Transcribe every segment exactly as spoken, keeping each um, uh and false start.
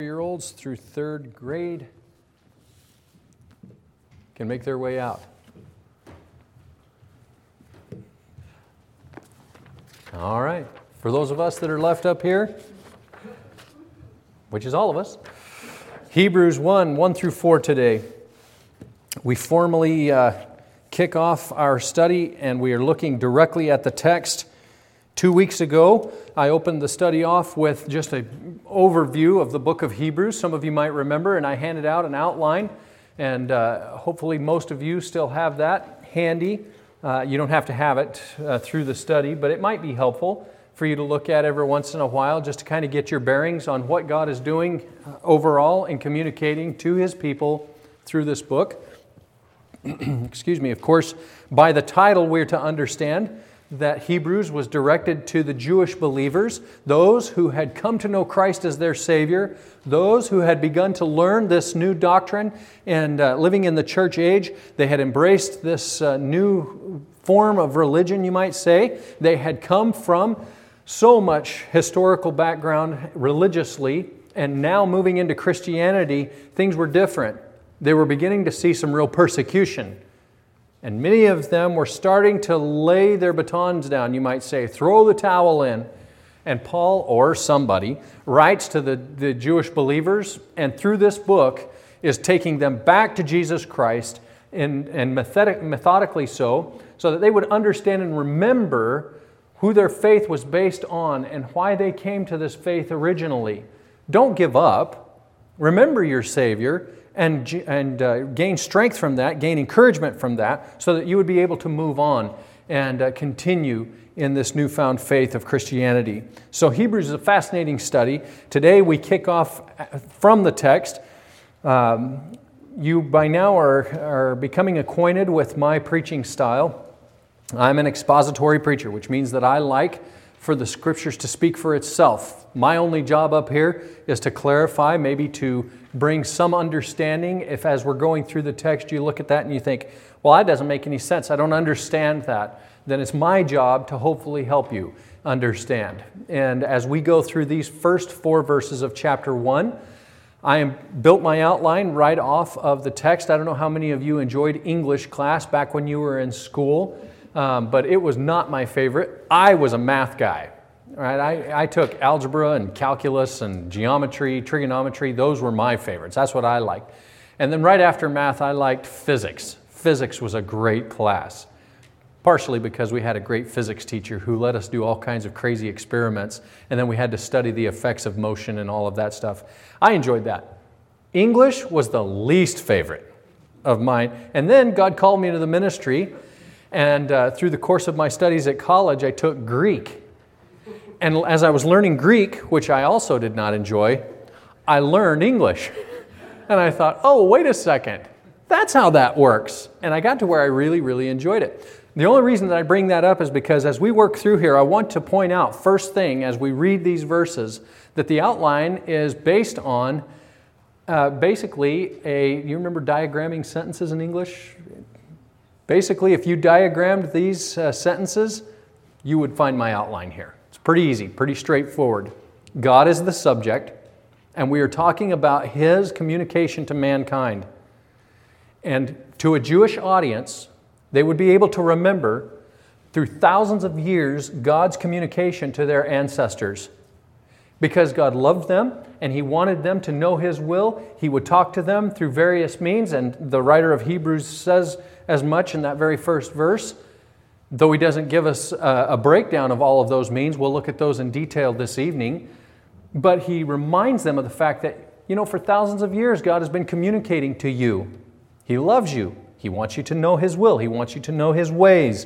Year-olds through third grade can make their way out. All right. For those of us that are left up here, which is all of us, Hebrews one, one through four today. We formally uh, kick off our study, and we are looking directly at the text. Two weeks ago, I opened the study off with just an overview of the book of Hebrews. Some of you might remember, and I handed out an outline, and uh, hopefully most of you still have that handy. Uh, you don't have to have it uh, through the study, but it might be helpful for you to look at every once in a while just to kind of get your bearings on what God is doing uh, overall and communicating to His people through this book. Excuse me. Of course, by the title, we're to understand that Hebrews was directed to the Jewish believers, those who had come to know Christ as their Savior, those who had begun to learn this new doctrine and uh, living in the church age. They had embraced this uh, new form of religion, you might say. They had come from so much historical background religiously, and now moving into Christianity, things were different. They were beginning to see some real persecution. And many of them were starting to lay their batons down, you might say, throw the towel in. And Paul, or somebody, writes to the, the Jewish believers, and through this book is taking them back to Jesus Christ, and, and methodic, methodically so, so that they would understand and remember who their faith was based on and why they came to this faith originally. Don't give up. Remember your Savior. And, and uh, gain strength from that, gain encouragement from that, so that you would be able to move on and uh, continue in this newfound faith of Christianity. So Hebrews is a fascinating study. Today we kick off from the text. Um, you by now are, are becoming acquainted with my preaching style. I'm an expository preacher, which means that I like for the Scriptures to speak for itself. My only job up here is to clarify, maybe to bring some understanding. If as we're going through the text, you look at that and you think, well, that doesn't make any sense. I don't understand that. Then it's my job to hopefully help you understand. And as we go through these first four verses of chapter one, I am built my outline right off of the text. I don't know how many of you enjoyed English class back when you were in school. Um, but it was not my favorite. I was a math guy. Right? I, I took algebra and calculus and geometry, trigonometry. Those were my favorites. That's what I liked. And then right after math, I liked physics. Physics was a great class, partially because we had a great physics teacher who let us do all kinds of crazy experiments, and then we had to study the effects of motion and all of that stuff. I enjoyed that. English was the least favorite of mine. And then God called me into the ministry. And uh, through the course of my studies at college, I took Greek. And as I was learning Greek, which I also did not enjoy, I learned English. And I thought, oh, wait a second. That's how that works. And I got to where I really, really enjoyed it. The only reason that I bring that up is because as we work through here, I want to point out, first thing, as we read these verses, that the outline is based on uh, basically a, you remember diagramming sentences in English? Basically, if you diagrammed these uh, sentences, you would find my outline here. It's pretty easy, pretty straightforward. God is the subject, and we are talking about His communication to mankind. And to a Jewish audience, they would be able to remember through thousands of years God's communication to their ancestors. Because God loved them and He wanted them to know His will, He would talk to them through various means, and the writer of Hebrews says as much in that very first verse. Though he doesn't give us a, a breakdown of all of those means, we'll look at those in detail this evening. But he reminds them of the fact that, you know, for thousands of years, God has been communicating to you. He loves you. He wants you to know His will. He wants you to know His ways.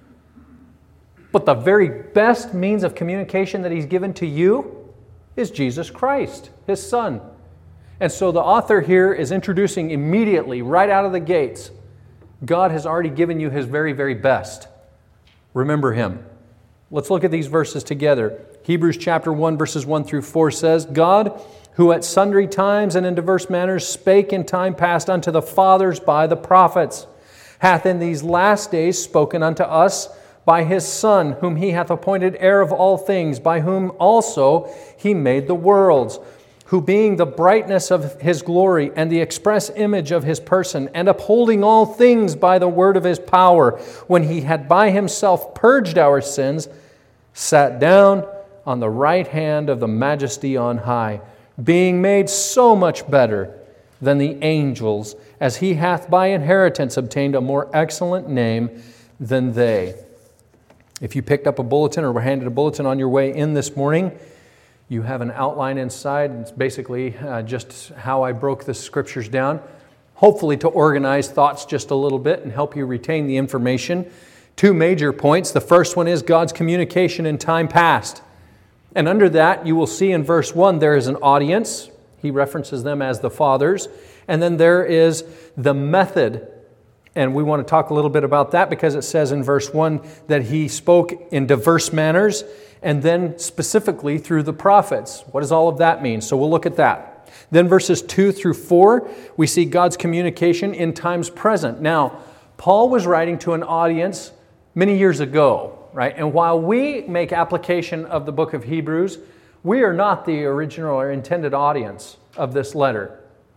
But the very best means of communication that He's given to you is Jesus Christ, His Son. And so the author here is introducing immediately, right out of the gates, God has already given you His very, very best. Remember Him. Let's look at these verses together. Hebrews chapter one, verses one through four says, God, who at sundry times and in diverse manners spake in time past unto the fathers by the prophets, hath in these last days spoken unto us by His Son, whom He hath appointed heir of all things, by whom also He made the worlds, who being the brightness of his glory and the express image of his person, and upholding all things by the word of his power, when he had by himself purged our sins, sat down on the right hand of the majesty on high, being made so much better than the angels, as he hath by inheritance obtained a more excellent name than they. If you picked up a bulletin or were handed a bulletin on your way in this morning, you have an outline inside. It's basically uh, just how I broke the scriptures down, hopefully to organize thoughts just a little bit and help you retain the information. Two major points. The first one is God's communication in time past. And under that, you will see in verse one, there is an audience. He references them as the fathers. And then there is the method. And we want to talk a little bit about that because it says in verse one that he spoke in diverse manners and then specifically through the prophets. What does all of that mean? So we'll look at that. Then verses two through four, we see God's communication in times present. Now, Paul was writing to an audience many years ago, right? And while we make application of the book of Hebrews, we are not the original or intended audience of this letter.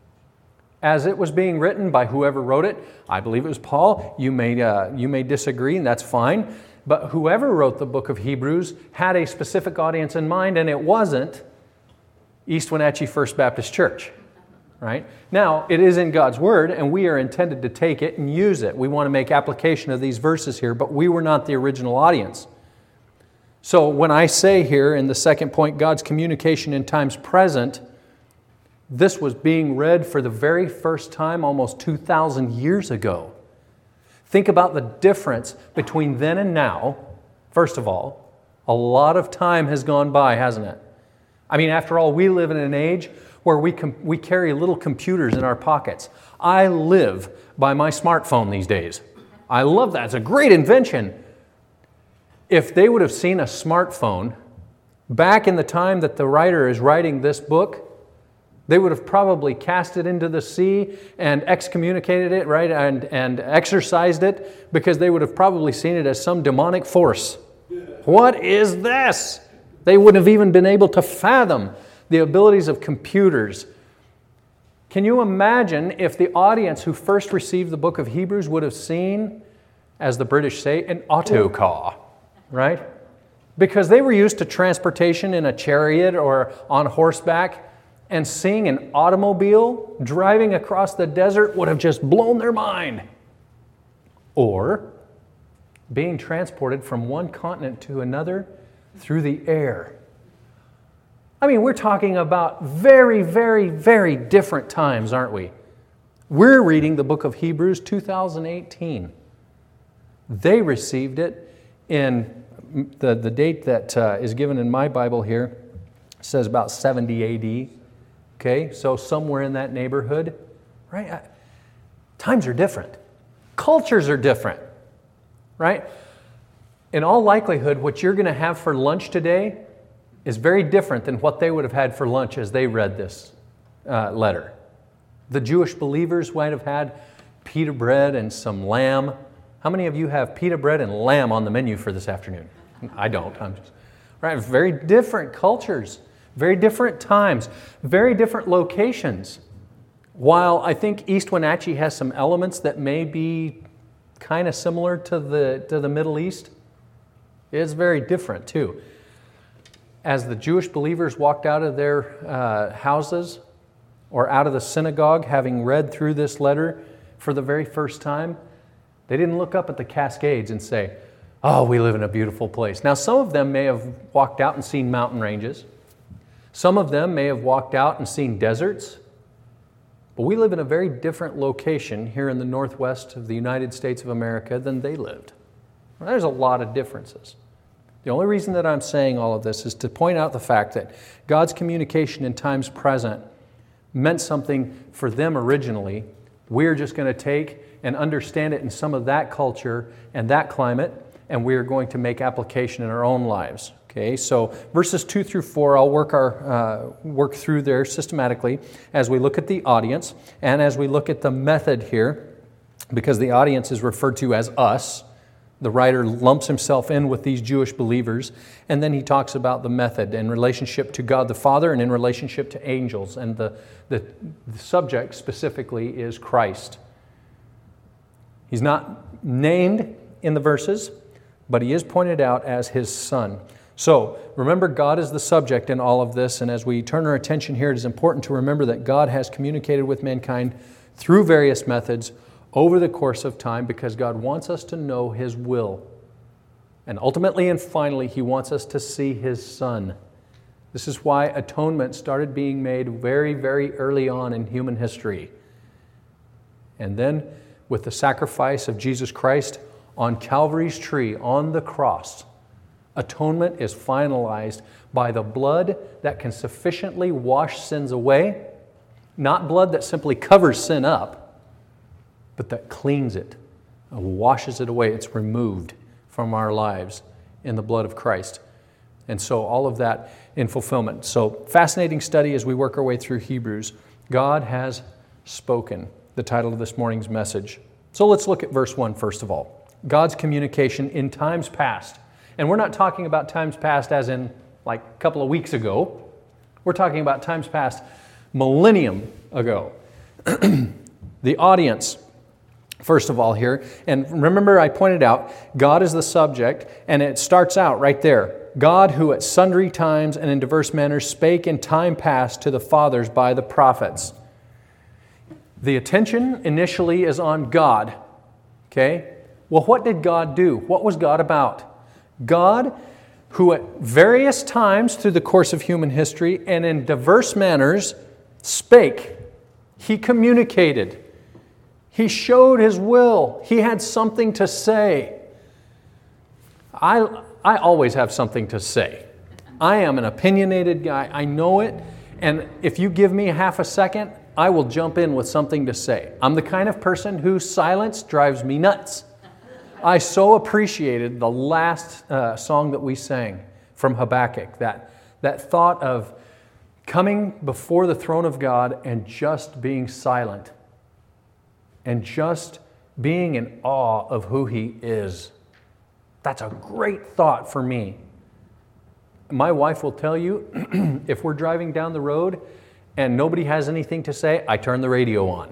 As it was being written by whoever wrote it, I believe it was Paul. You may, uh, you may disagree, and that's fine. But whoever wrote the book of Hebrews had a specific audience in mind, and it wasn't East Wenatchee First Baptist Church. Right? Now, it is in God's Word, and we are intended to take it and use it. We want to make application of these verses here, but we were not the original audience. So when I say here in the second point, God's communication in times present, this was being read for the very first time almost two thousand years ago. Think about the difference between then and now. First of all, a lot of time has gone by, hasn't it? I mean, after all, we live in an age where we com- we carry little computers in our pockets. I live by my smartphone these days. I love that. It's a great invention. If they would have seen a smartphone back in the time that the writer is writing this book, they would have probably cast it into the sea and excommunicated it, right, and, and exorcised it, because they would have probably seen it as some demonic force. What is this? They wouldn't have even been able to fathom the abilities of computers. Can you imagine if the audience who first received the book of Hebrews would have seen, as the British say, an autocar, right? Because they were used to transportation in a chariot or on horseback, and seeing an automobile driving across the desert would have just blown their mind. Or being transported from one continent to another through the air. I mean, we're talking about very, very, very different times, aren't we? We're reading the book of Hebrews two thousand eighteen. They received it in the, the date that uh, is given in my Bible here, says about seventy A D. Okay, so somewhere in that neighborhood, right? I, times are different. Cultures are different, right? In all likelihood, what you're going to have for lunch today is very different than what they would have had for lunch as they read this uh, letter. The Jewish believers might have had pita bread and some lamb. How many of you have pita bread and lamb on the menu for this afternoon? I don't. I'm just right. Very different cultures, very different times, very different locations. While I think East Wenatchee has some elements that may be kind of similar to the to the Middle East, it's very different too. As the Jewish believers walked out of their uh, houses or out of the synagogue, having read through this letter for the very first time, they didn't look up at the Cascades and say, "Oh, we live in a beautiful place." Now, some of them may have walked out and seen mountain ranges. Some of them may have walked out and seen deserts. But we live in a very different location here in the northwest of the United States of America than they lived. There's a lot of differences. The only reason that I'm saying all of this is to point out the fact that God's communication in times present meant something for them originally. We're just going to take and understand it in some of that culture and that climate, and we are going to make application in our own lives. Okay, so verses two through four, I'll work our uh, work through there systematically as we look at the audience and as we look at the method here, because the audience is referred to as us. The writer lumps himself in with these Jewish believers, and then he talks about the method in relationship to God the Father and in relationship to angels. And the, the, the subject specifically is Christ. He's not named in the verses, but he is pointed out as his Son. So, remember, God is the subject in all of this, and as we turn our attention here, it is important to remember that God has communicated with mankind through various methods over the course of time because God wants us to know His will. And ultimately and finally, He wants us to see His Son. This is why atonement started being made very, very early on in human history. And then, with the sacrifice of Jesus Christ on Calvary's tree, on the cross, atonement is finalized by the blood that can sufficiently wash sins away, not blood that simply covers sin up, but that cleans it, washes it away. It's removed from our lives in the blood of Christ. And so all of that in fulfillment. So fascinating study as we work our way through Hebrews. God has spoken, the title of this morning's message. So let's look at verse one first of all. God's communication in times past. And we're not talking about times past as in like a couple of weeks ago. We're talking about times past millennium ago. The audience, first of all here, and remember I pointed out, God is the subject, and it starts out right there. God who at sundry times and in diverse manners spake in time past to the fathers by the prophets. The attention initially is on God. Okay? Well, what did God do? What was God about? God, who at various times through the course of human history and in diverse manners spake. He communicated. He showed His will. He had something to say. I, I always have something to say. I am an opinionated guy. I know it. And if you give me half a second, I will jump in with something to say. I'm the kind of person whose silence drives me nuts. I so appreciated the last uh, song that we sang from Habakkuk, that, that thought of coming before the throne of God and just being silent and just being in awe of who He is. That's a great thought for me. My wife will tell you, if we're driving down the road and nobody has anything to say, I turn the radio on.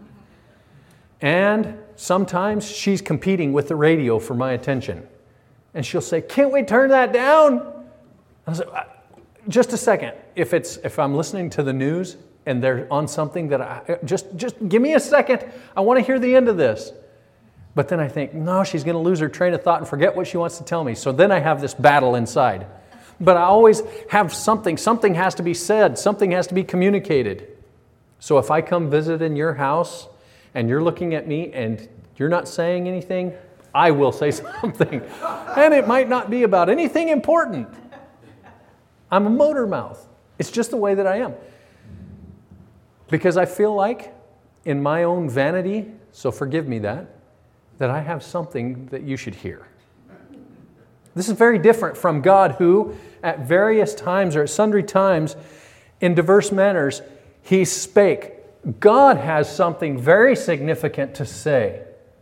And sometimes she's competing with the radio for my attention. And she'll say, can't we turn that down? I say, just a second. If it's if I'm listening to the news and they're on something that I, just, just give me a second. I want to hear the end of this. But then I think, no, she's going to lose her train of thought and forget what she wants to tell me. So then I have this battle inside. But I always have something. Something has to be said. Something has to be communicated. So if I come visit in your house and you're looking at me and you're not saying anything, I will say something. And it might not be about anything important. I'm a motor mouth. It's just the way that I am. Because I feel like in my own vanity, so forgive me that, that I have something that you should hear. This is very different from God who, at various times or at sundry times, in diverse manners, He spake. God has something very significant to say.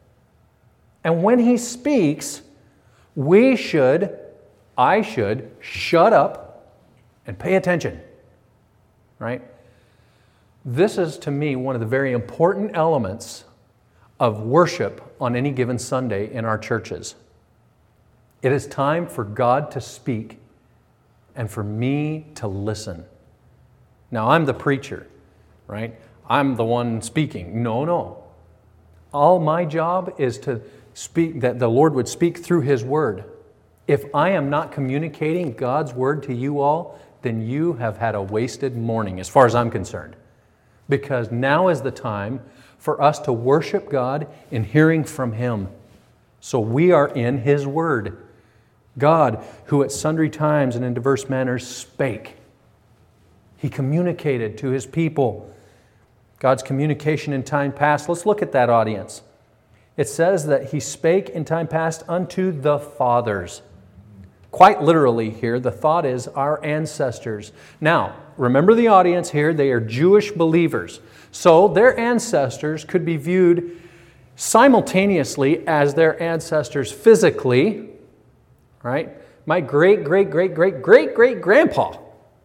And when He speaks, we should, I should, shut up and pay attention. Right? This is, to me, one of the very important elements of worship on any given Sunday in our churches. It is time for God to speak and for me to listen. Now, I'm the preacher, right? I'm the one speaking. No, no. All my job is to speak, that the Lord would speak through His Word. If I am not communicating God's Word to you all, then you have had a wasted morning, as far as I'm concerned. Because now is the time for us to worship God in hearing from Him. So we are in His Word. God, who at sundry times and in diverse manners spake. He communicated to His people. God's communication in time past. Let's look at that audience. It says that He spake in time past unto the fathers. Quite literally here, the thought is our ancestors. Now, remember the audience here, they are Jewish believers. So their ancestors could be viewed simultaneously as their ancestors physically, right? My great, great, great, great, great, great grandpa,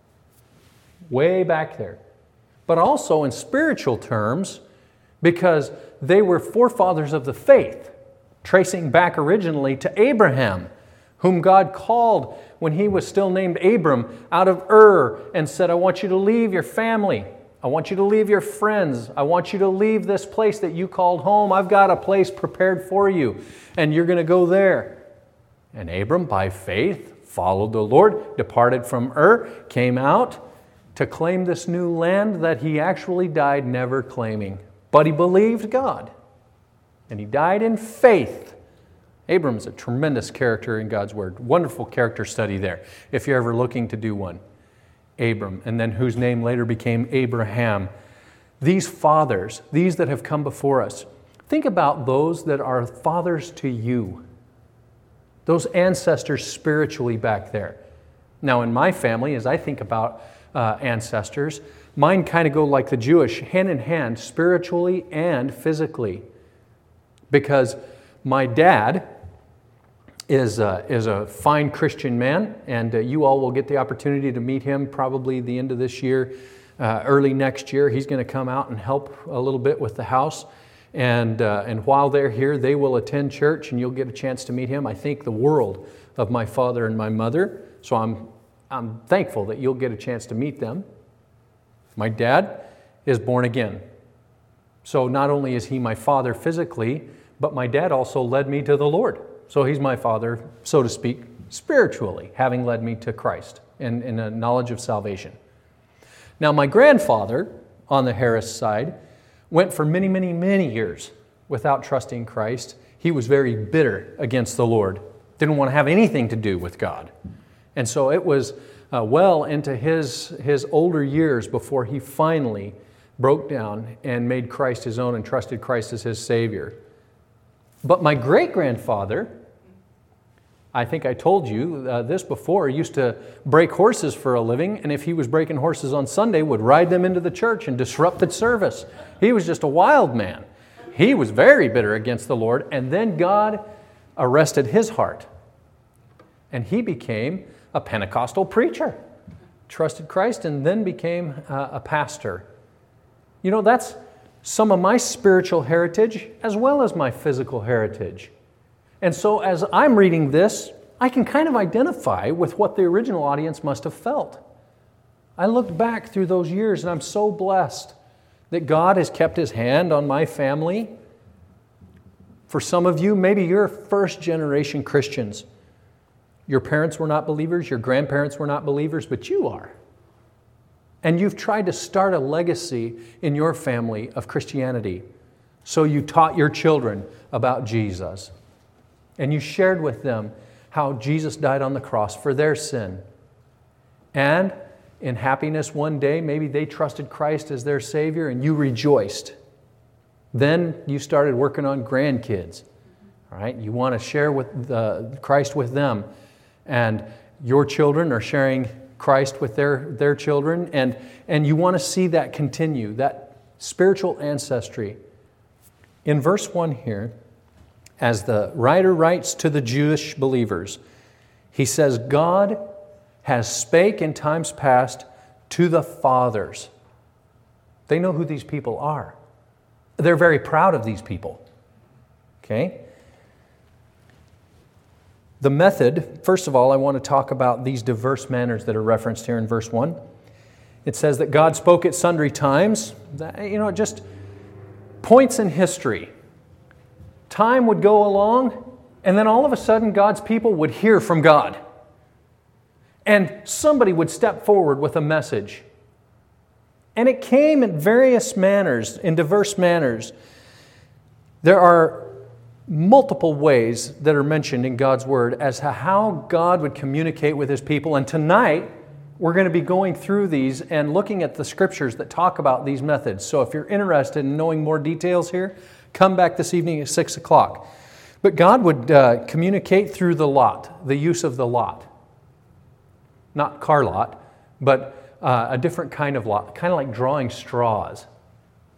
way back there. But also in spiritual terms, because they were forefathers of the faith, tracing back originally to Abraham, whom God called when he was still named Abram out of Ur and said, I want you to leave your family. I want you to leave your friends. I want you to leave this place that you called home. I've got a place prepared for you, and you're going to go there. And Abram, by faith, followed the Lord, departed from Ur, came out to claim this new land that he actually died never claiming. But he believed God, and he died in faith. Abram's a tremendous character in God's Word. Wonderful character study there, if you're ever looking to do one. Abram, and then whose name later became Abraham. These fathers, these that have come before us, think about those that are fathers to you. Those ancestors spiritually back there. Now in my family, as I think about uh, ancestors, mine kind of go like the Jewish, hand in hand, spiritually and physically. Because my dad is a, is a fine Christian man, and uh, you all will get the opportunity to meet him probably the end of this year, uh, early next year. He's going to come out and help a little bit with the house. And, uh, and while they're here, they will attend church, and you'll get a chance to meet him. I think the world of my father and my mother, so I'm, I'm thankful that you'll get a chance to meet them. My dad is born again. So not only is he my father physically, but my dad also led me to the Lord. So he's my father, so to speak, spiritually, having led me to Christ in, in a knowledge of salvation. Now, my grandfather, on the Harris side, went for many, many, many years without trusting Christ. He was very bitter against the Lord, didn't want to have anything to do with God. And so it was uh, well into his, his older years before he finally broke down and made Christ his own and trusted Christ as his Savior. But my great-grandfather, I think I told you uh, this before, used to break horses for a living, and if he was breaking horses on Sunday, would ride them into the church and disrupt the service. He was just a wild man. He was very bitter against the Lord, and then God arrested his heart, and he became a Pentecostal preacher, trusted Christ, and then became uh, a pastor. You know, that's some of my spiritual heritage as well as my physical heritage. And so as I'm reading this, I can kind of identify with what the original audience must have felt. I looked back through those years and I'm so blessed that God has kept His hand on my family. For some of you, maybe you're first generation Christians. Your parents were not believers, your grandparents were not believers, but you are. And you've tried to start a legacy in your family of Christianity. So you taught your children about Jesus. And you shared with them how Jesus died on the cross for their sin. And in happiness one day, maybe they trusted Christ as their Savior and you rejoiced. Then you started working on grandkids. All right? You want to share with the, Christ with them. And your children are sharing Christ with their, their children. And, and you want to see that continue, that spiritual ancestry. In verse one here, as the writer writes to the Jewish believers, he says, God has spake in times past to the fathers. They know who these people are. They're very proud of these people. Okay? The method, first of all, I want to talk about these diverse manners that are referenced here in verse one. It says that God spoke at sundry times. That, you know, it just points in history. Time would go along, and then all of a sudden God's people would hear from God. And somebody would step forward with a message. And it came in various manners, in diverse manners. There are multiple ways that are mentioned in God's Word as to how God would communicate with His people. And tonight, we're going to be going through these and looking at the Scriptures that talk about these methods. So if you're interested in knowing more details here, come back this evening at six o'clock. But God would uh, communicate through the lot, the use of the lot. Not car lot, but uh, a different kind of lot, kind of like drawing straws.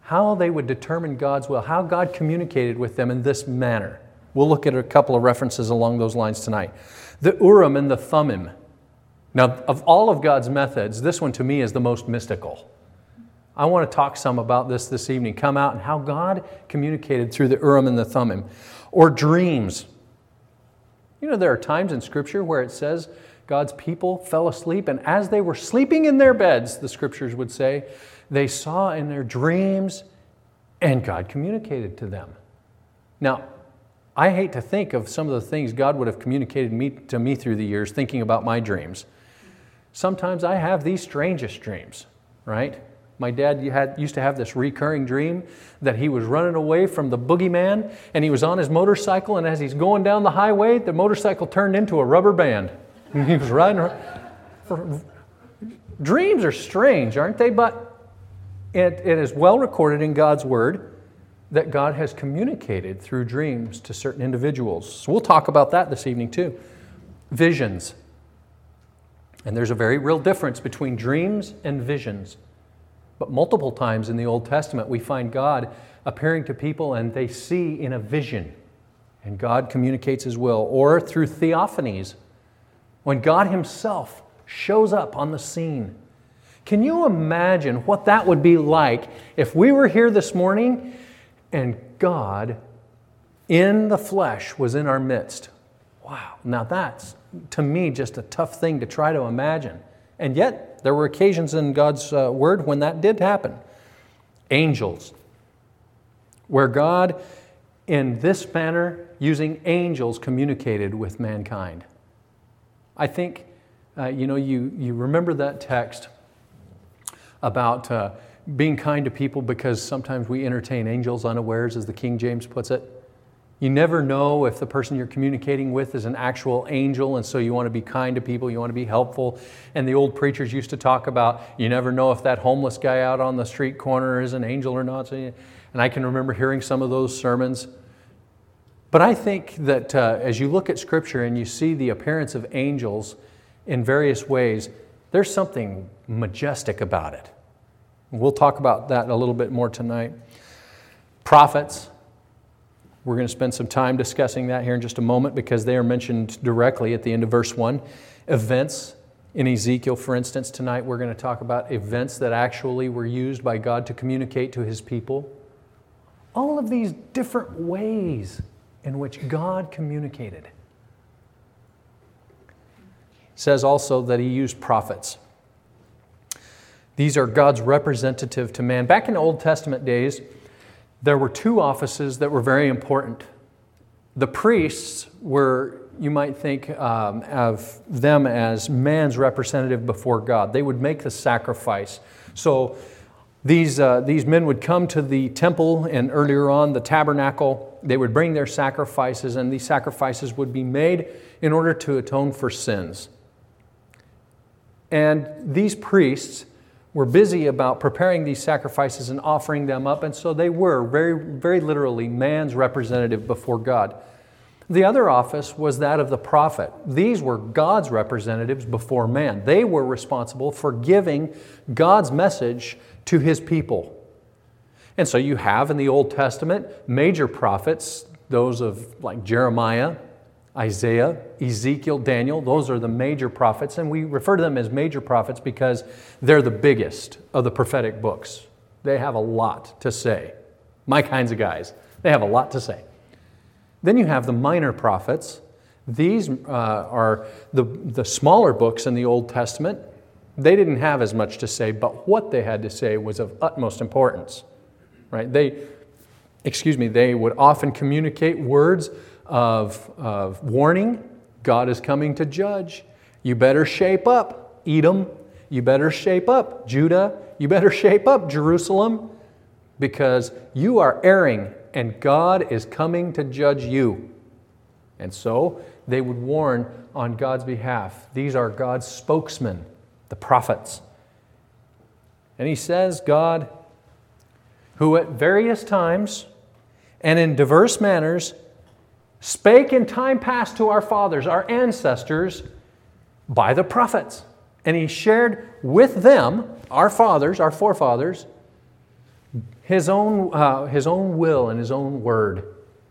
how they would determine God's will, how God communicated with them in this manner. We'll look at a couple of references along those lines tonight. The Urim and the Thummim. Now, of all of God's methods, this one to me is the most mystical. I want to talk some about this this evening. Come out and how God communicated through the Urim and the Thummim. Or dreams. You know, there are times in Scripture where it says God's people fell asleep, and as they were sleeping in their beds, the Scriptures would say, they saw in their dreams, and God communicated to them. Now, I hate to think of some of the things God would have communicated me, to me through the years, thinking about my dreams. Sometimes I have these strangest dreams, right? My dad had, used to have this recurring dream that he was running away from the boogeyman, and he was on his motorcycle, and as he's going down the highway, the motorcycle turned into a rubber band. He was riding around. Dreams are strange, aren't they? But it, it is well recorded in God's Word that God has communicated through dreams to certain individuals. So we'll talk about that this evening too. Visions. And there's a very real difference between dreams and visions. But multiple times in the Old Testament we find God appearing to people and they see in a vision. And God communicates His will. Or through theophanies, when God Himself shows up on the scene. Can you imagine what that would be like if we were here this morning and God in the flesh was in our midst? Wow. Now that's, to me, just a tough thing to try to imagine. And yet, there were occasions in God's uh, Word when that did happen. Angels. Where God, in this manner, using angels, communicated with mankind. I think, uh, you know, you, you remember that text about uh, being kind to people because sometimes we entertain angels unawares, as the King James puts it. You never know if the person you're communicating with is an actual angel, and so you want to be kind to people, you want to be helpful. And the old preachers used to talk about, you never know if that homeless guy out on the street corner is an angel or not. And I can remember hearing some of those sermons. But I think that uh, as you look at Scripture and you see the appearance of angels in various ways, there's something majestic about it. We'll talk about that a little bit more tonight. Prophets. We're going to spend some time discussing that here in just a moment because they are mentioned directly at the end of verse one. Events in Ezekiel, for instance, tonight we're going to talk about events that actually were used by God to communicate to His people. All of these different ways in which God communicated. It says also that He used prophets. These are God's representative to man. Back in the Old Testament days, there were two offices that were very important. The priests were, you might think um, of them as man's representative before God. They would make the sacrifice. So these, uh, these men would come to the temple and earlier on the tabernacle. They would bring their sacrifices, and these sacrifices would be made in order to atone for sins. And these priests were busy about preparing these sacrifices and offering them up, and so they were very, very literally man's representative before God. The other office was that of the prophet. These were God's representatives before man. They were responsible for giving God's message to His people. And so you have in the Old Testament major prophets, those of like Jeremiah, Isaiah, Ezekiel, Daniel. Those are the major prophets, and we refer to them as major prophets because they're the biggest of the prophetic books. They have a lot to say. My kinds of guys, they have a lot to say. Then you have the minor prophets. These uh, are the, the smaller books in the Old Testament. They didn't have as much to say, but what they had to say was of utmost importance. Right? They, excuse me, they would often communicate words Of, of warning. God is coming to judge. You better shape up, Edom. You better shape up, Judah. You better shape up, Jerusalem, because you are erring and God is coming to judge you. And so they would warn on God's behalf. These are God's spokesmen, the prophets. And He says, God, who at various times and in diverse manners spake in time past to our fathers, our ancestors, by the prophets. And He shared with them, our fathers, our forefathers, His own, uh, his own will and His own word.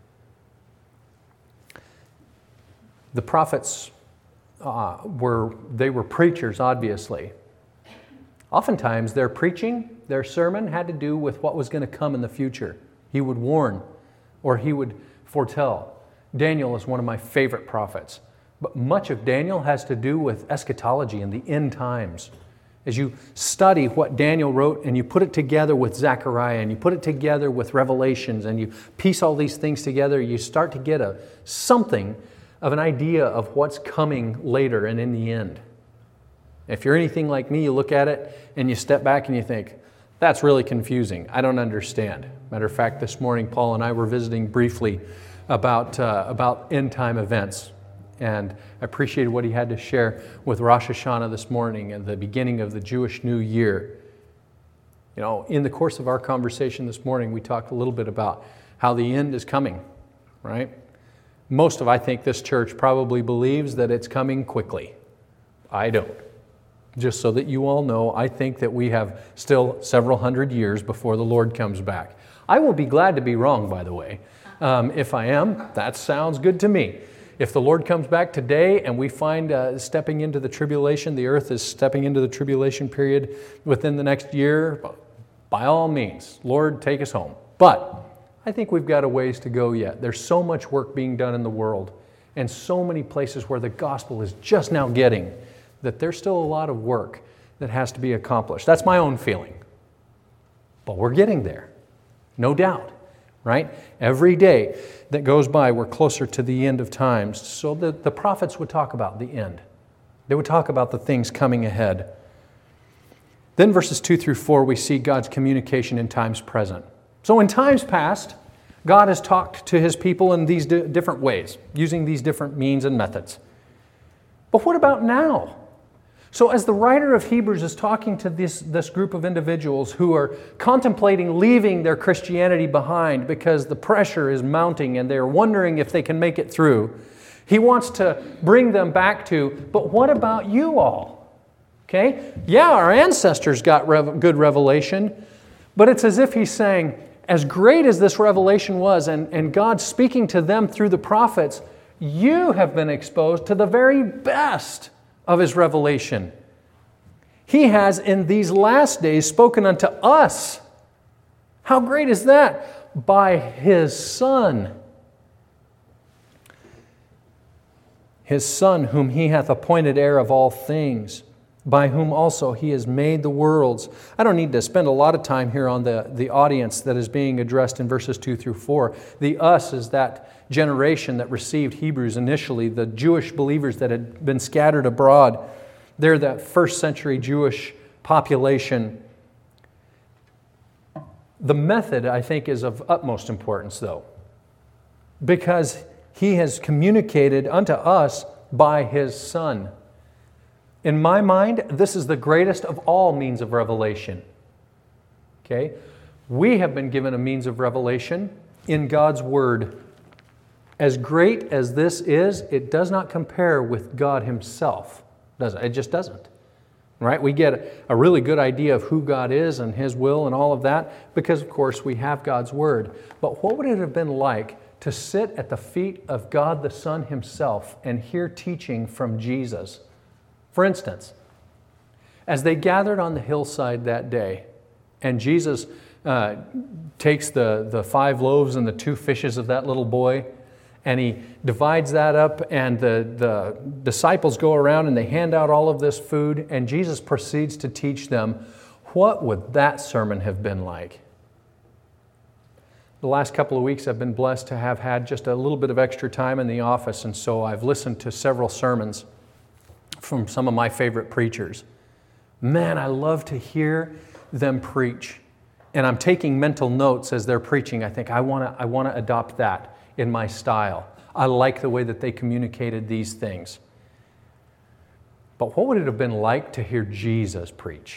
The prophets uh, were, they were preachers, obviously. Oftentimes their preaching, their sermon had to do with what was going to come in the future. He would warn or he would foretell. Daniel is one of my favorite prophets. But much of Daniel has to do with eschatology and the end times. As you study what Daniel wrote and you put it together with Zechariah and you put it together with Revelations and you piece all these things together, you start to get a something of an idea of what's coming later and in the end. If you're anything like me, you look at it and you step back and you think, that's really confusing. I don't understand. Matter of fact, this morning, Paul and I were visiting briefly about, uh, about end time events. And I appreciated what he had to share with Rosh Hashanah this morning and the beginning of the Jewish New Year. You know, in the course of our conversation this morning, we talked a little bit about how the end is coming, right? Most of, I think, this church probably believes that it's coming quickly. I don't. Just so that you all know, I think that we have still several hundred years before the Lord comes back. I will be glad to be wrong, by the way. Um, if I am, that sounds good to me. If the Lord comes back today and we find uh, stepping into the tribulation, the earth is stepping into the tribulation period within the next year, by all means, Lord, take us home. But I think we've got a ways to go yet. There's so much work being done in the world and so many places where the gospel is just now getting that there's still a lot of work that has to be accomplished. That's my own feeling. But we're getting there, no doubt, right? Every day that goes by, we're closer to the end of times. So the, the prophets would talk about the end. They would talk about the things coming ahead. Then verses two through four, we see God's communication in times present. So in times past, God has talked to His people in these di- different ways, using these different means and methods. But what about now? So as the writer of Hebrews is talking to this, this group of individuals who are contemplating leaving their Christianity behind because the pressure is mounting and they're wondering if they can make it through, he wants to bring them back to, but what about you all? Okay? Yeah, our ancestors got rev- good revelation, but it's as if he's saying, as great as this revelation was and, and God speaking to them through the prophets, you have been exposed to the very best of His revelation. He has in these last days spoken unto us. How great is that? By His Son. His Son, whom He hath appointed heir of all things, by whom also He has made the worlds. I don't need to spend a lot of time here on the, the audience that is being addressed in verses two through four. The us is that generation that received Hebrews initially, the Jewish believers that had been scattered abroad. They're that first century Jewish population. The method, I think, is of utmost importance, though, because He has communicated unto us by His Son. In my mind, this is the greatest of all means of revelation. Okay? We have been given a means of revelation in God's Word. As great as this is, it does not compare with God Himself, does it? It just doesn't. Right? We get a really good idea of who God is and His will and all of that because, of course, we have God's Word. But what would it have been like to sit at the feet of God the Son Himself and hear teaching from Jesus? For instance, as they gathered on the hillside that day, and Jesus uh, takes the, the five loaves and the two fishes of that little boy, and He divides that up, and the, the disciples go around and they hand out all of this food, and Jesus proceeds to teach them. What would that sermon have been like? The last couple of weeks I've been blessed to have had just a little bit of extra time in the office, and so I've listened to several sermons from some of my favorite preachers. Man, I love to hear them preach. And I'm taking mental notes as they're preaching. I think I want to I want to adopt that in my style. I like the way that they communicated these things. But what would it have been like to hear Jesus preach?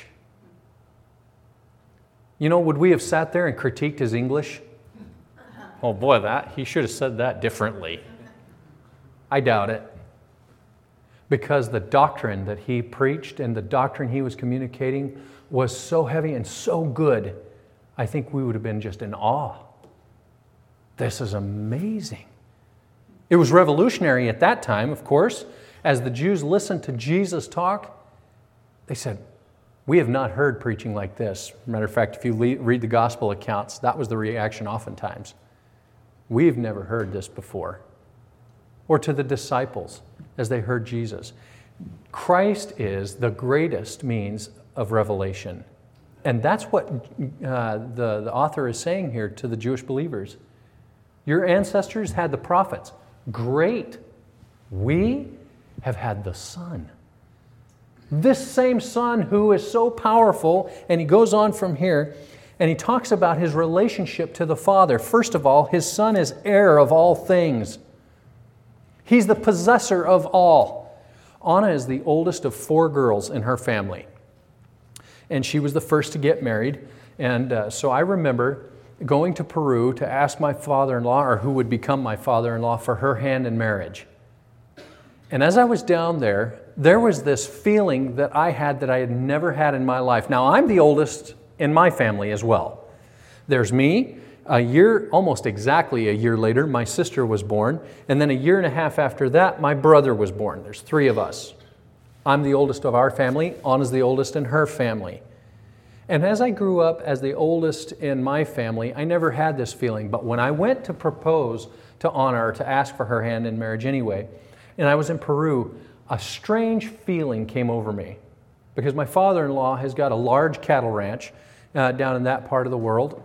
You know, would we have sat there and critiqued His English? Oh boy, that he should have said that differently. I doubt it. Because the doctrine that He preached and the doctrine He was communicating was so heavy and so good. I think we would have been just in awe. This is amazing. It was revolutionary at that time, of course. As the Jews listened to Jesus talk, they said, we have not heard preaching like this. Matter of fact, if you read the gospel accounts, that was the reaction oftentimes. We've never heard this before. Or to the disciples as they heard Jesus. Christ is the greatest means of revelation. And that's what uh, the, the author is saying here to the Jewish believers. Your ancestors had the prophets. Great. We have had the Son. This same Son who is so powerful, and he goes on from here, and he talks about his relationship to the Father. First of all, his Son is heir of all things. He's the possessor of all. Anna is the oldest of four girls in her family. And she was the first to get married. And uh, so I remember going to Peru to ask my father-in-law, or who would become my father-in-law, for her hand in marriage. And as I was down there, there was this feeling that I had that I had never had in my life. Now, I'm the oldest in my family as well. There's me. A year, almost exactly a year later, my sister was born. And then a year and a half after that, my brother was born. There's three of us. I'm the oldest of our family. Anna's the oldest in her family. And as I grew up as the oldest in my family, I never had this feeling. But when I went to propose to Anna, or to ask for her hand in marriage anyway, and I was in Peru, a strange feeling came over me. Because my father-in-law has got a large cattle ranch uh, down in that part of the world.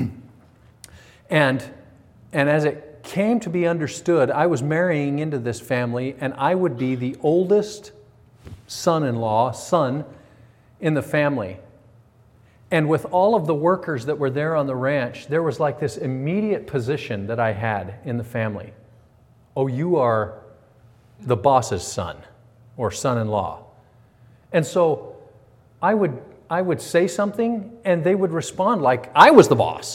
and, and as it came to be understood, I was marrying into this family, and I would be the oldest son-in-law, son in the family. And with all of the workers that were there on the ranch, there was like this immediate position that I had in the family. Oh, you are the boss's son or son-in-law. And so I would, I would say something and they would respond like I was the boss.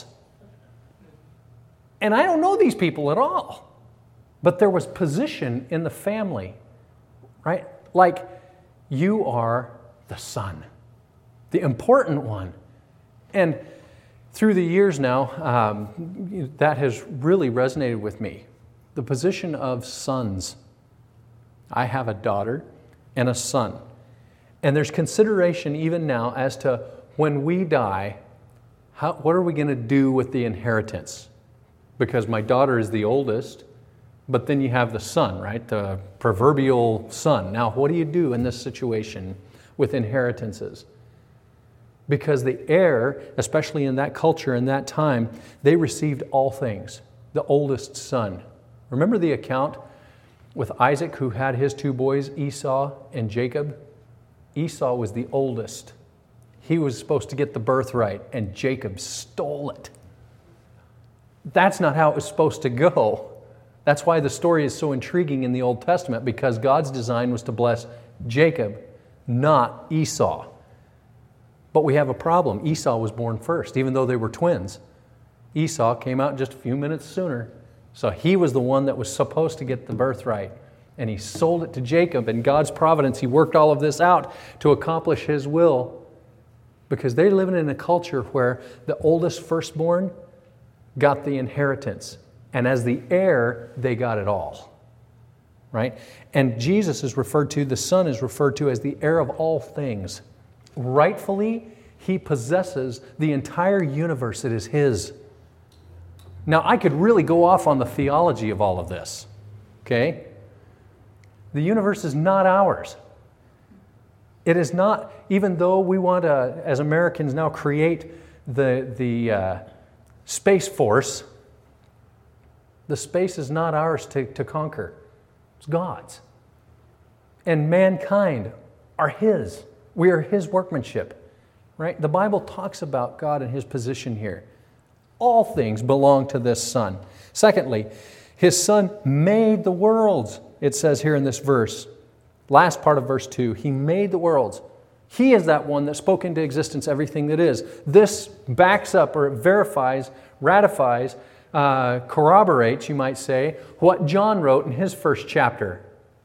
And I don't know these people at all. But there was position in the family, right? Like you are the son, the important one. And through the years now, um, that has really resonated with me. The position of sons. I have a daughter and a son. And there's consideration even now as to when we die, how, what are we going to do with the inheritance? Because my daughter is the oldest, but then you have the son, right? The proverbial son. Now, what do you do in this situation with inheritances? Because the heir, especially in that culture, in that time, they received all things, the oldest son. Remember the account with Isaac, who had his two boys, Esau and Jacob? Esau was the oldest. He was supposed to get the birthright, and Jacob stole it. That's not how it was supposed to go. That's why the story is so intriguing in the Old Testament, because God's design was to bless Jacob, not Esau. But we have a problem. Esau was born first, even though they were twins. Esau came out just a few minutes sooner. So he was the one that was supposed to get the birthright. And he sold it to Jacob. In God's providence, he worked all of this out to accomplish his will. Because they're living in a culture where the oldest firstborn got the inheritance. And as the heir, they got it all. Right? And Jesus is referred to, the Son is referred to as the heir of all things. Rightfully, he possesses the entire universe. It is his. Now, I could really go off on the theology of all of this, okay? The universe is not ours. It is not, even though we want to, as Americans now, create the, the uh, Space Force, the space is not ours to, to conquer. It's God's. And mankind are his. We are his workmanship, right? The Bible talks about God and his position here. All things belong to this Son. Secondly, his Son made the worlds, it says here in this verse. Last part of verse two, he made the worlds. He is that one that spoke into existence everything that is. This backs up, or it verifies, ratifies, uh, corroborates, you might say, what John wrote in his first chapter.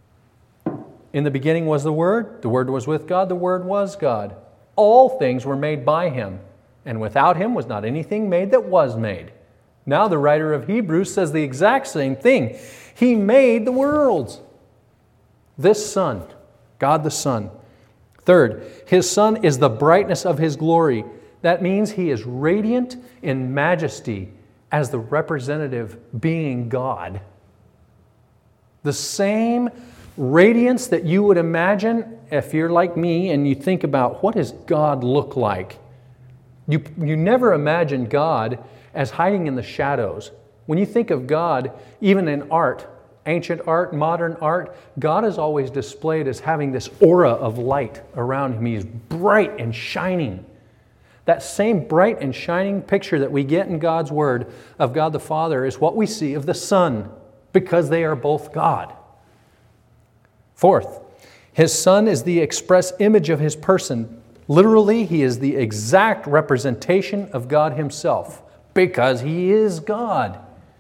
In the beginning was the Word. The Word was with God. The Word was God. All things were made by him. and without him was not anything made that was made. Now the writer of Hebrews says the exact same thing. He made the worlds. This Son, God the Son. Third, His Son is the brightness of His glory. That means He is radiant in majesty as the representative being God. The same radiance that you would imagine if you're like me and you think about what does God look like. You, you never imagine God as hiding in the shadows. When you think of God, even in art, ancient art, modern art, God is always displayed as having this aura of light around Him. He's bright and shining. That same bright and shining picture that we get in God's Word of God the Father is what we see of the Son, because they are both God. Fourth, His Son is the express image of His person. Literally, He is the exact representation of God Himself, because He is God.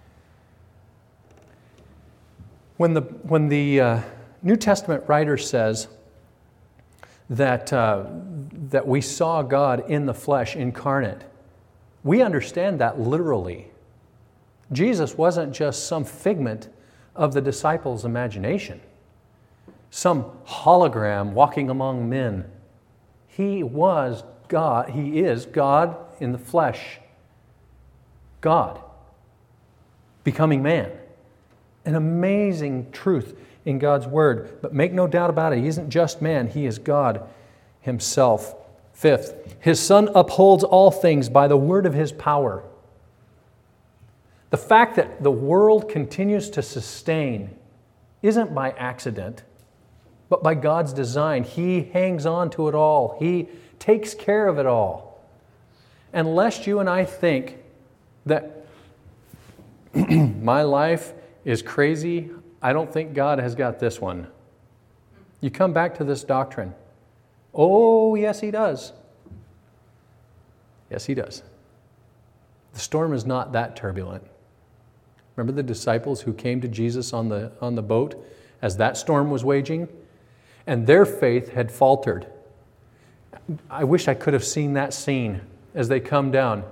When the, when the uh, New Testament writer says that, uh, that we saw God in the flesh incarnate, we understand that literally. Jesus wasn't just some figment of the disciples' imagination, some hologram walking among men. He was God. He is God in the flesh. God becoming man. An amazing truth in God's Word. But make no doubt about it, He isn't just man. He is God Himself. Fifth, His Son upholds all things by the word of His power. The fact that the world continues to sustain isn't by accident, but by God's design. He hangs on to it all. He takes care of it all. And lest you and I think that my life is crazy, I don't think God has got this one. You come back to this doctrine. Oh, yes, He does. Yes, He does. The storm is not that turbulent. Remember the disciples who came to Jesus on the, on the boat as that storm was waging? And their faith had faltered. I wish I could have seen that scene as they come down.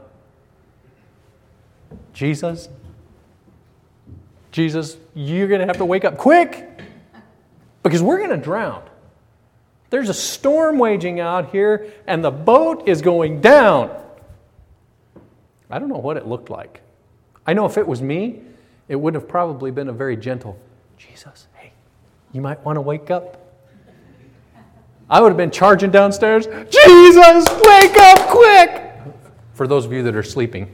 Jesus, Jesus, you're going to have to wake up quick because we're going to drown. There's a storm waging out here and the boat is going down. I don't know what it looked like. I know if it was me, it would have probably been a very gentle, Jesus, hey, you might want to wake up. I would have been charging downstairs, Jesus, wake up quick! For those of you that are sleeping.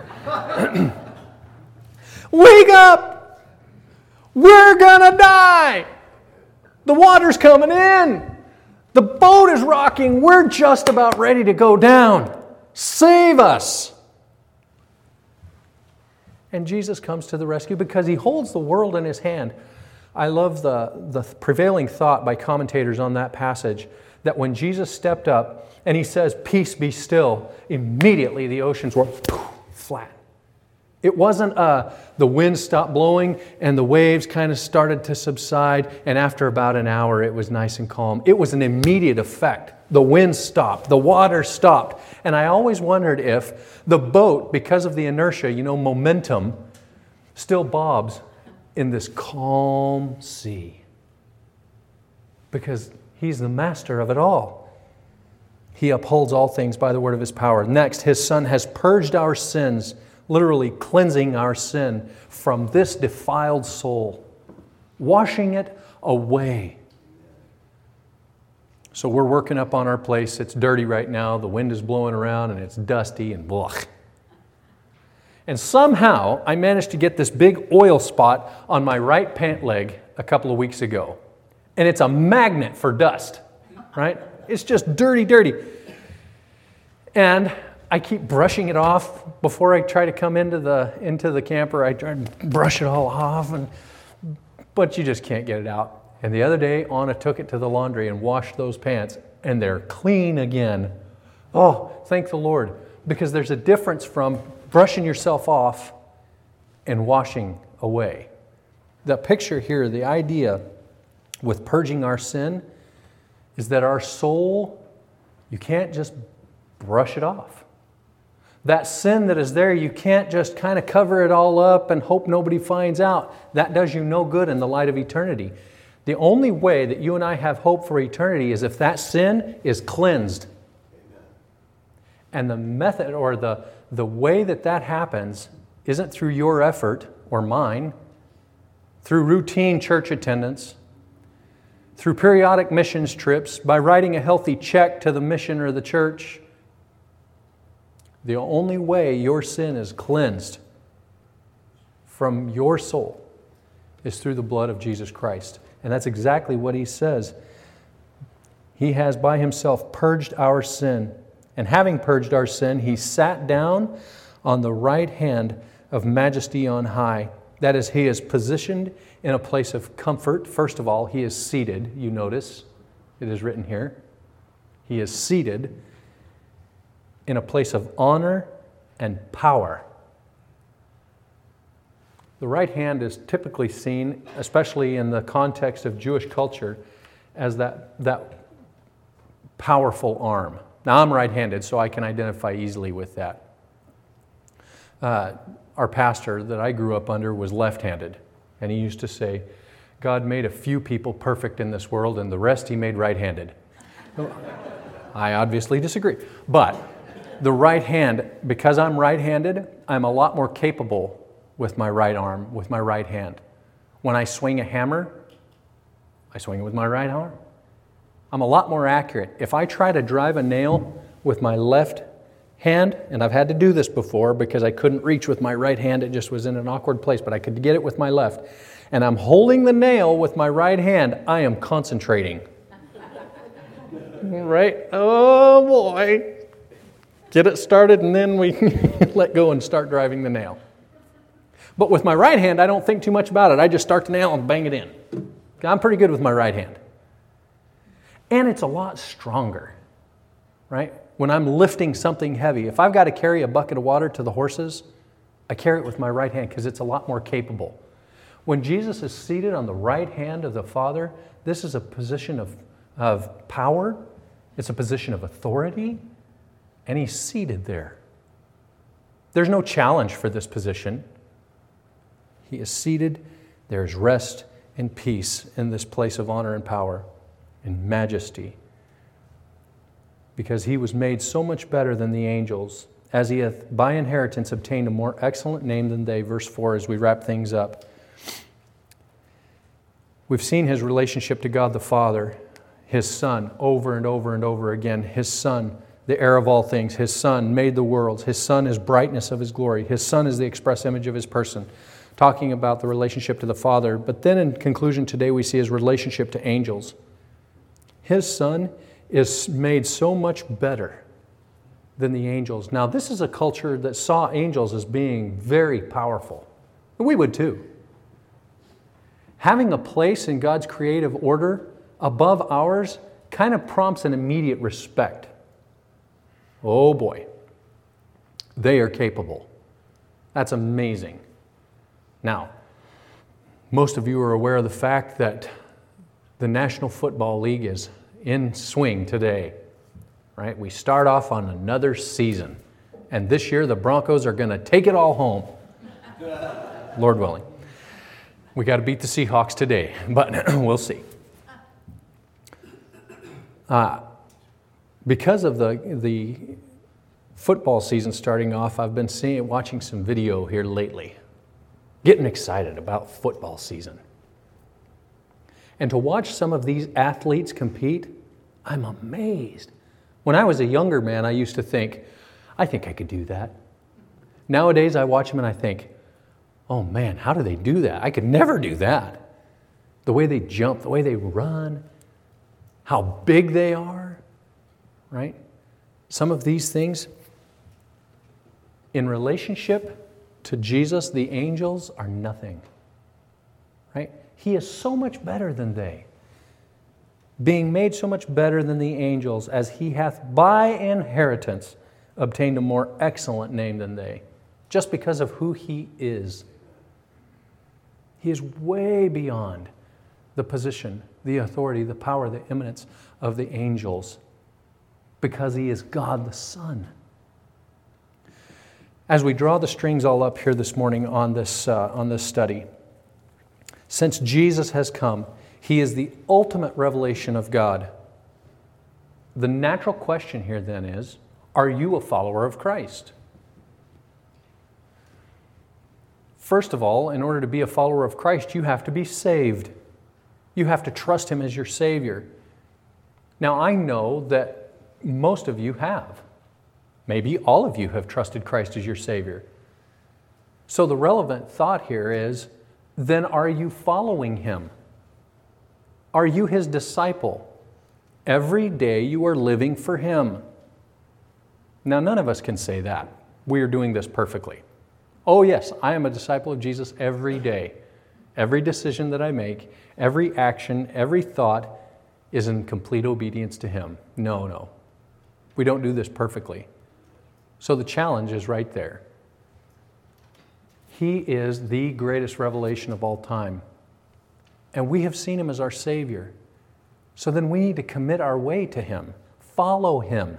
Wake up! We're gonna die! The water's coming in! The boat is rocking! We're just about ready to go down! Save us! And Jesus comes to the rescue because He holds the world in His hand. I love the, the prevailing thought by commentators on that passage that when Jesus stepped up and He says, peace be still, immediately the oceans were flat. It wasn't uh, the wind stopped blowing and the waves kind of started to subside, and after about an hour it was nice and calm. It was an immediate effect. The wind stopped, the water stopped, and I always wondered if the boat, because of the inertia, you know, momentum, still bobs in this calm sea. Because He's the master of it all. He upholds all things by the word of His power. Next, His Son has purged our sins, literally cleansing our sin from this defiled soul, washing it away. So we're working up on our place. It's dirty right now. The wind is blowing around and it's dusty and blah. And somehow I managed to get this big oil spot on my right pant leg a couple of weeks ago. And it's a magnet for dust, right? It's just dirty, dirty. And I keep brushing it off before I try to come into the into the camper. I try to brush it all off, and but you just can't get it out. And the other day, Anna took it to the laundry and washed those pants, and they're clean again. Oh, thank the Lord. Because there's a difference from brushing yourself off and washing away. The picture here, the idea with purging our sin is that our soul, you can't just brush it off. That sin that is there, you can't just kind of cover it all up and hope nobody finds out. That does you no good in the light of eternity. The only way that you and I have hope for eternity is if that sin is cleansed. Amen. And the method or the, the way that that happens isn't through your effort or mine, through routine church attendance, through periodic missions trips, by writing a healthy check to the mission or the church. The only way your sin is cleansed from your soul is through the blood of Jesus Christ. And that's exactly what he says. He has by himself purged our sin. And having purged our sin, he sat down on the right hand of majesty on high. That is, he is positioned in a place of comfort. First of all, he is seated. You notice it is written here. He is seated in a place of honor and power. The right hand is typically seen, especially in the context of Jewish culture, as that, that powerful arm. Now, I'm right-handed, so I can identify easily with that. Uh, our pastor that I grew up under was left-handed, and he used to say, God made a few people perfect in this world, and the rest he made right-handed. I obviously disagree. But the right hand, because I'm right-handed, I'm a lot more capable with my right arm, with my right hand. When I swing a hammer, I swing it with my right arm. I'm a lot more accurate. If I try to drive a nail with my left hand, and I've had to do this before because I couldn't reach with my right hand, it just was in an awkward place, but I could get it with my left, and I'm holding the nail with my right hand, I am concentrating. Right? Oh boy. Get it started and then we let go and start driving the nail. But with my right hand, I don't think too much about it. I just start the nail and bang it in. I'm pretty good with my right hand. And it's a lot stronger, right? When I'm lifting something heavy, if I've got to carry a bucket of water to the horses, I carry it with my right hand because it's a lot more capable. When Jesus is seated on the right hand of the Father, this is a position of, of power. It's a position of authority. And he's seated there. There's no challenge for this position. He is seated. There's rest and peace in this place of honor and power and majesty. Because he was made so much better than the angels, as he hath by inheritance obtained a more excellent name than they. Verse four, as we wrap things up. We've seen his relationship to God the Father, his Son, over and over and over again. His Son, the heir of all things. His Son made the worlds. His Son is brightness of his glory. His Son is the express image of his person. Talking about the relationship to the Father. But then in conclusion today we see his relationship to angels. His Son is made so much better than the angels. Now this is a culture that saw angels as being very powerful. And we would too. Having a place in God's creative order above ours kind of prompts an immediate respect. Oh boy, they are capable. That's amazing. Now, most of you are aware of the fact that the National Football League is in swing today, right? We start off on another season, and this year the Broncos are going to take it all home, Lord willing. We got to beat the Seahawks today, but we'll see. Uh, Because of the the football season starting off, I've been seeing, watching some video here lately, getting excited about football season. And to watch some of these athletes compete, I'm amazed. When I was a younger man, I used to think, I think I could do that. Nowadays, I watch them and I think, oh man, how do they do that? I could never do that. The way they jump, the way they run, how big they are. Right? Some of these things, in relationship to Jesus, the angels are nothing. Right? He is so much better than they. Being made so much better than the angels, as he hath by inheritance obtained a more excellent name than they, just because of who he is. He is way beyond the position, the authority, the power, the eminence of the angels, because he is God the Son. As we draw the strings all up here this morning on this, uh, on this study, since Jesus has come, He is the ultimate revelation of God. The natural question here then is, are you a follower of Christ? First of all, in order to be a follower of Christ, you have to be saved. You have to trust Him as your Savior. Now, I know that most of you have. Maybe all of you have trusted Christ as your Savior. So the relevant thought here is, then are you following Him? Are you His disciple? Every day you are living for Him. Now, none of us can say that. We are doing this perfectly. Oh yes, I am a disciple of Jesus every day. Every decision that I make, every action, every thought is in complete obedience to Him. No, no. We don't do this perfectly. So the challenge is right there. He is the greatest revelation of all time. And we have seen Him as our Savior. So then we need to commit our way to Him. Follow Him.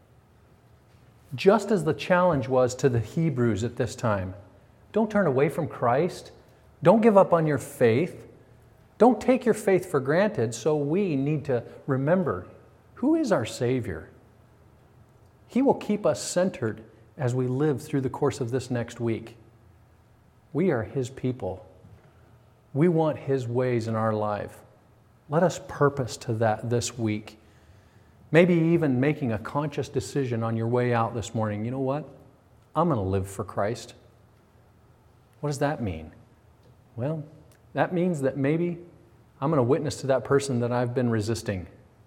Just as the challenge was to the Hebrews at this time. Don't turn away from Christ. Don't give up on your faith. Don't take your faith for granted. So we need to remember, who is our Savior? He will keep us centered as we live through the course of this next week. We are His people. We want His ways in our life. Let us purpose to that this week. Maybe even making a conscious decision on your way out this morning. You know what? I'm going to live for Christ. What does that mean? Well, that means that maybe I'm going to witness to that person that I've been resisting.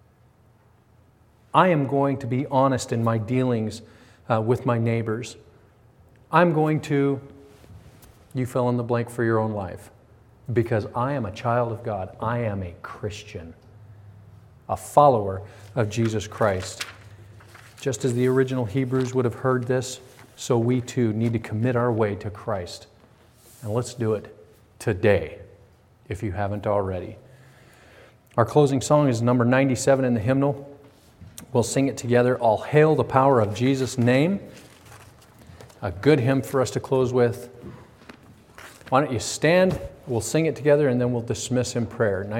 I am going to be honest in my dealings uh, with my neighbors. I'm going to, you fill in the blank for your own life, because I am a child of God. I am a Christian, a follower of Jesus Christ. Just as the original Hebrews would have heard this, so we too need to commit our way to Christ. And let's do it today, if you haven't already. Our closing song is number ninety-seven in the hymnal. We'll sing it together. All hail the power of Jesus' name. A good hymn for us to close with. Why don't you stand? We'll sing it together and then we'll dismiss in prayer.